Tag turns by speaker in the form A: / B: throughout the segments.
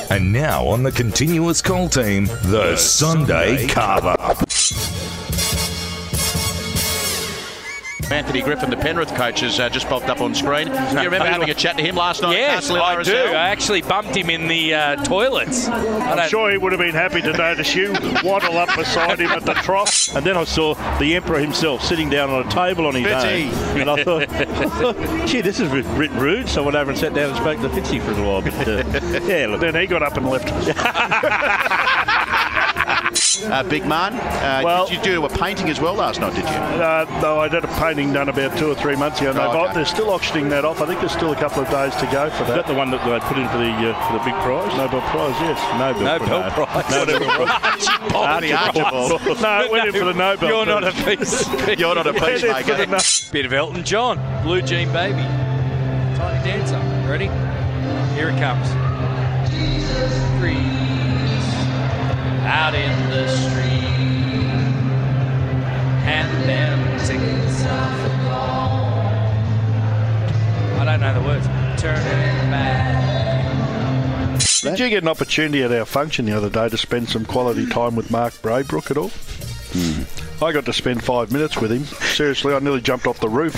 A: And now on the Continuous Call team, the Sunday Carve-Up.
B: Anthony Griffin, the Penrith coach, has just popped up on screen. Do you remember having a chat to him last night?
C: Yes, I do. I actually bumped him in the toilets.
D: I'm sure he would have been happy to notice you waddle up beside him at the trough. And then I saw the Emperor himself sitting down on a table on his own. And I thought, gee, this is a bit rude. So I went over and sat down and spoke to Fitzy for a little while. But yeah, look. Then he got up and left.
B: Big man, did you do a painting as well last night, did you?
D: No, I did a painting done about 2 or 3 months ago. They're still auctioning that off. I think there's still a couple of days to go for that. Is that the one that they put in for the big prize? Nobel Prize, yes. Nobel Prize. No, it went in for the Nobel.
C: You're not a peacemaker.
B: You're not a peacemaker.
C: Bit of Elton John, Blue Jean Baby. Tiny Dancer. Ready? Here it comes. Jesus Christ. Out in the street, hand them tickets off the wall. I don't know the words. Turning back.
D: Did you get an opportunity at our function the other day to spend some quality time with Mark Braybrook at all? I got to spend 5 minutes with him. Seriously, I nearly jumped off the roof.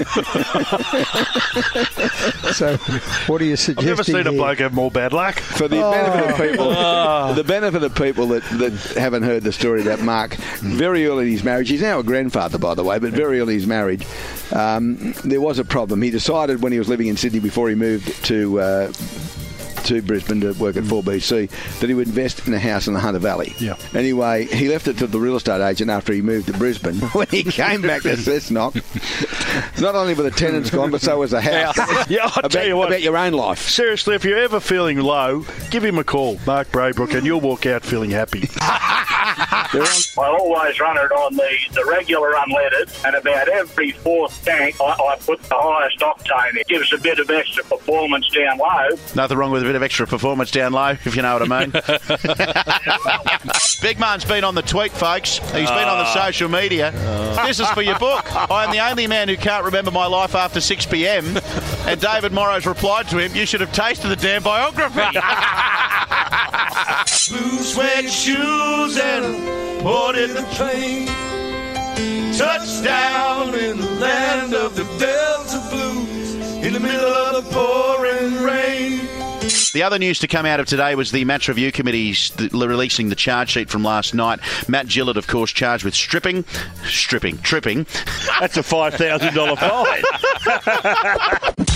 E: So, what are you suggesting?
D: I've never seen a bloke have more bad luck.
F: For the benefit of people, the benefit of people that haven't heard the story about Mark, very early in his marriage, he's now a grandfather, by the way, but very early in his marriage, there was a problem. He decided when he was living in Sydney before he moved to Brisbane to work at 4BC that he would invest in a house in the Hunter Valley.
D: Yeah.
F: Anyway, he left it to the real estate agent after he moved to Brisbane. When he came back to Cessnock, not only were the tenants gone, but so was the house.
D: Yeah, I'll tell you what.
F: About your own life.
D: Seriously, if you're ever feeling low, give him a call, Mark Braybrook, and you'll walk out feeling happy.
G: I always run it on the regular unleaded, and about every fourth tank I put the highest octane in. It gives a bit of extra performance down low.
B: Nothing wrong with a bit of extra performance down low, if you know what I mean. Big man's been on the tweet, folks. He's been on the social media. This is for your book. I am the only man who can't remember my life after 6 p.m. And David Morrow's replied to him, you should have tasted the damn biography.
H: Blue suede shoes and board in the plane. Touchdown in the land of the Delta Blues in the middle of the pouring rain.
B: The other news to come out of today was the match review committees releasing the charge sheet from last night. Matt Gillett, of course, charged with tripping.
D: That's a $5,000 fine.